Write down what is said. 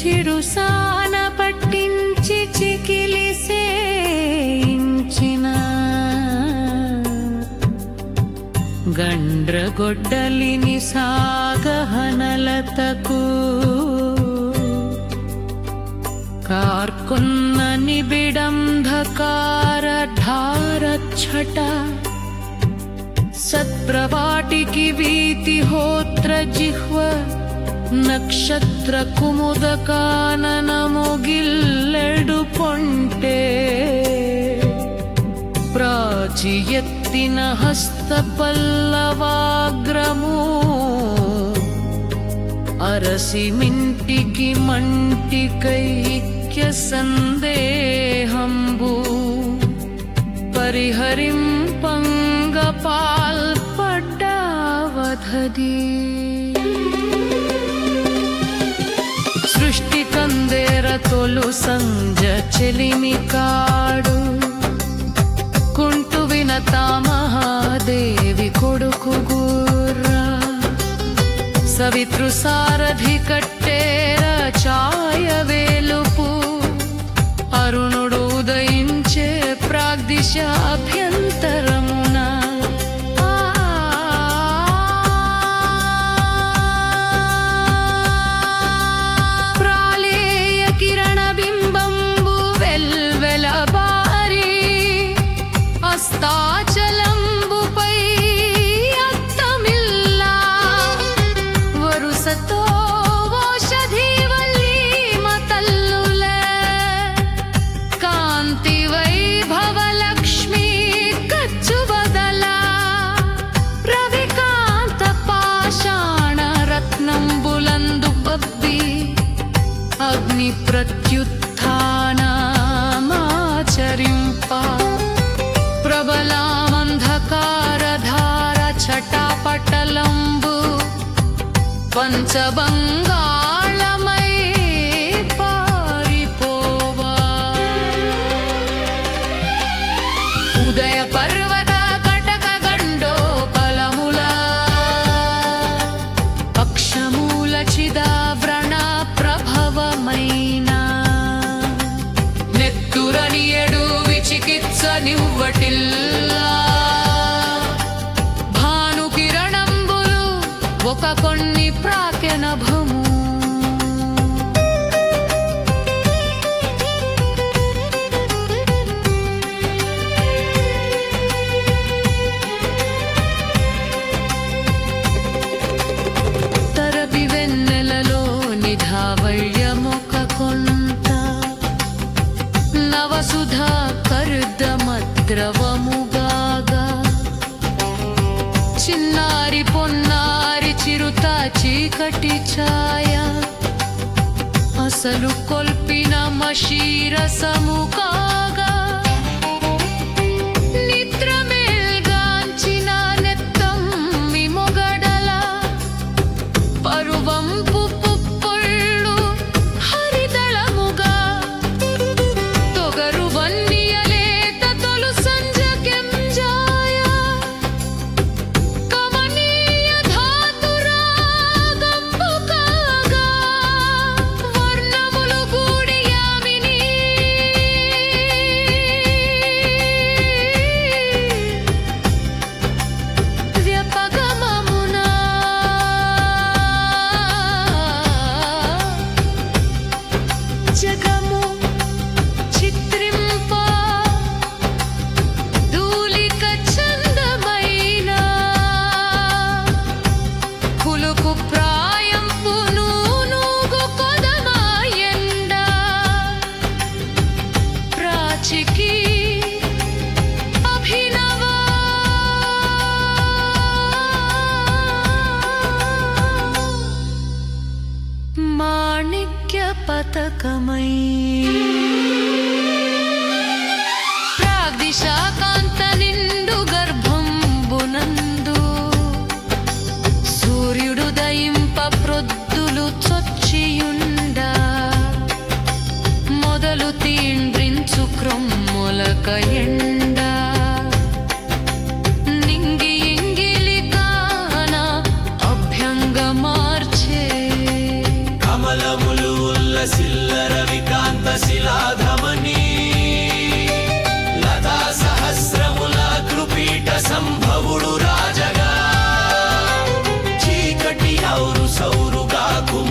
చిరుసాన పట్టించి చికిలిసేయించిన గండ్రగొడ్డలిని సాగహనలతకు కార్కొన్న నిబిడంధకార ధారఛట సత్ప్రవాటికి వీతిహోత్ర జిహ్వ నక్షత్ర కుముదకాననముగిల్లెడు పొంటే ప్రాచి ఎత్తిన హస్తపల్లవాగ్రము అరసిమింటికి మంటికైక్య సందేహంబు పరిహరింపంగ పాల్పడ్డావధది సృష్టి కందేర తొలు సంజ చెలిమి కాడు కుంటు వినతా మహాదేవి కొడుకు గుర్రా సవితృ సారథి కట్టేర ఛాయ వేలుపు అరుణుడు ఉదయించే ప్రాగ్దిశ అభ్యంతరమున ప్రాళేయ కిరణ బింబంబు వెల్వెల బారి అస్తాచలంబుపై అత్తమిల్లా వరుసతో ఓషధీవల్లి మతల్లుల కాంతి వైభవలక్ష్మి కచ్చు బదల రవికాంత పాషాణ రత్నంబులందు బబ్బి అగ్ని ప్రత్యుత్థానమాచరింప ప్రబలామంధకారధార ఛటాపటలంబు పంచబంగాళమై పారిపోవా ఉదయ పర్వత కటక గండోపలముల పక్షమూల చిదావ్రణ ప్రభవమైన నెత్తురని ఎడు విచికిత్స నివ్వటిల్లా భానుకిరణంబులు ఒక కొన్ని ప్రాకెనభము తరపి వెన్నెలలో నిధావళ్యమొక కొంత నవసుధా కర్దమద్రవముగాగా చిన్నారి పొన్నారి చిరుత చీకటి ఛాయ అసలు కొల్పిన మషీరసము కాగా నిద్రమేల్గాంచిన నెత్తమ్మి మొగడల పరువంపు పుప్పొళ్ళు హరిదళముగా తొగరు వన్నియలేత తొలు సంజ కెంజాయ కమనీయ ధాతురాగంబు కాగా వర్ణములు గూడి యామిని వ్యపగమమున జగము చిత్రింప ధూళిక చందమైన కులుకు ప్రాయంపు నూనూగు కొదమాయండ ప్రాచికి అభినవ మాణిక్య పతకమై ప్రాగ్దిశాకాంత నిండు గర్భంబునందు సూర్యుడు దయింప ప్రొద్దులు చొచ్చియుండ మొదలు తీండ్రించు క్రొమ్ములక ఎండ నింగి ఇంగిలి కాన అభ్యంగ మార్చే కమలములు దిక్కులు ఉల్లసిల్ల రవికాంత శిలాధమనీ లతా సహస్రముల కృపీట సంభవుడు రాజగా చీకటి ఔరు సౌరుగా